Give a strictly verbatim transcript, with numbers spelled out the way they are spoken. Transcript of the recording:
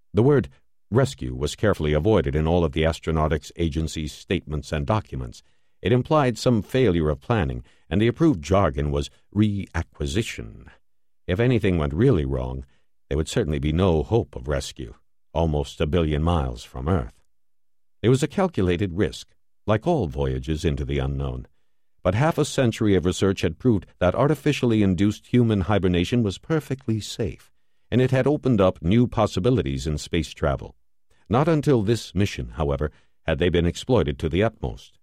The word rescue was carefully avoided in all of the Astronautics Agency's statements and documents. It implied some failure of planning, and the approved jargon was reacquisition. If anything went really wrong, there would certainly be no hope of rescue, almost a billion miles from Earth. It was a calculated risk, like all voyages into the unknown. But half a century of research had proved that artificially induced human hibernation was perfectly safe, and it had opened up new possibilities in space travel. Not until this mission, however, had they been exploited to the utmost.